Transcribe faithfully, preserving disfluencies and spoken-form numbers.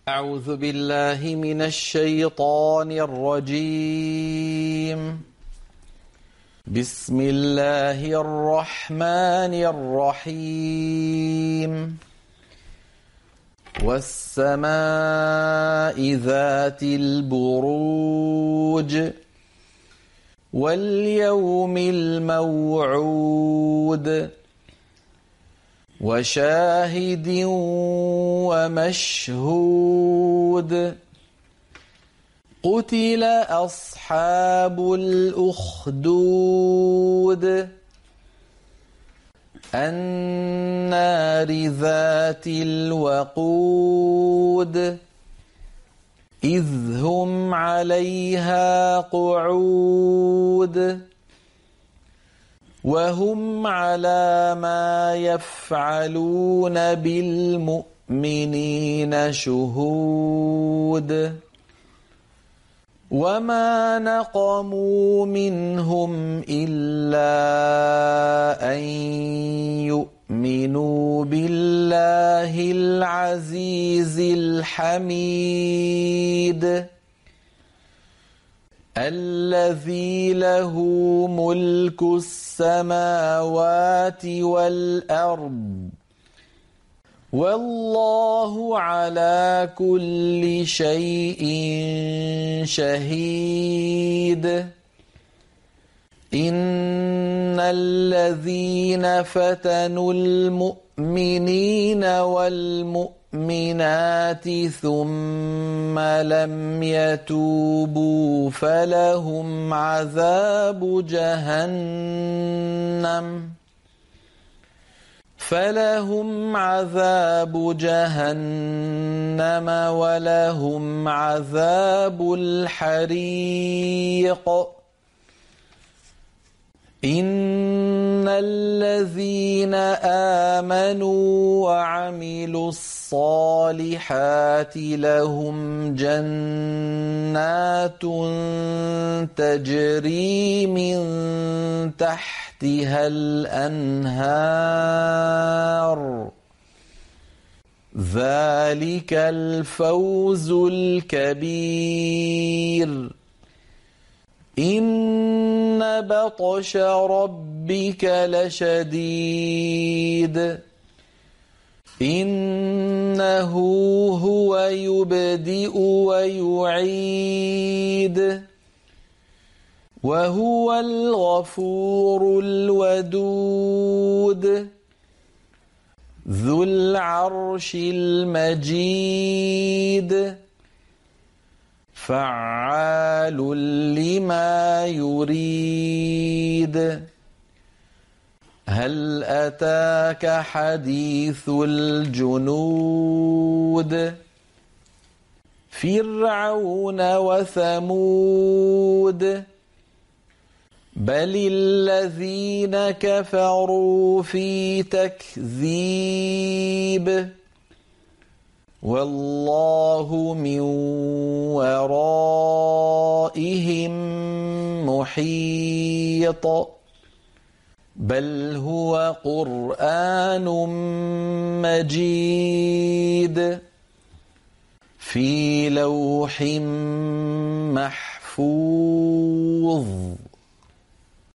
أعوذ بالله من الشيطان الرجيم. بسم الله الرحمن الرحيم. والسماء ذات البروج واليوم الموعود وشاهد ومشهود. قتل أصحاب الأخدود النار ذات الوقود إذ هم عليها قعود وهم على ما يفعلون بالمؤمنين شهود. وما نقموا منهم إلا أن يؤمنوا بالله العزيز الحميد الذي له ملك السماوات والأرض والله على كل شيء شهيد. إن الذين فتنوا المؤمنين والمؤمنات ثم لم يتوبوا فلهم عذاب جهنم فلهم عذاب جهنم ولهم عذاب الحريق. إن الذين آمنوا وعملوا الصالحات لهم جنات تجري من تحتها الأنهار ذلك الفوز الكبير. إن بطش ربك لشديد إنه هو يبدئ ويعيد وهو الغفور الودود ذو العرش المجيد فعال لما يريد. هل أتاك حديث الجنود فرعون وثمود بل الذين كفروا في تكذيب والله من ورائهم محيط بل هو قرآن مجيد في لوح محفوظ.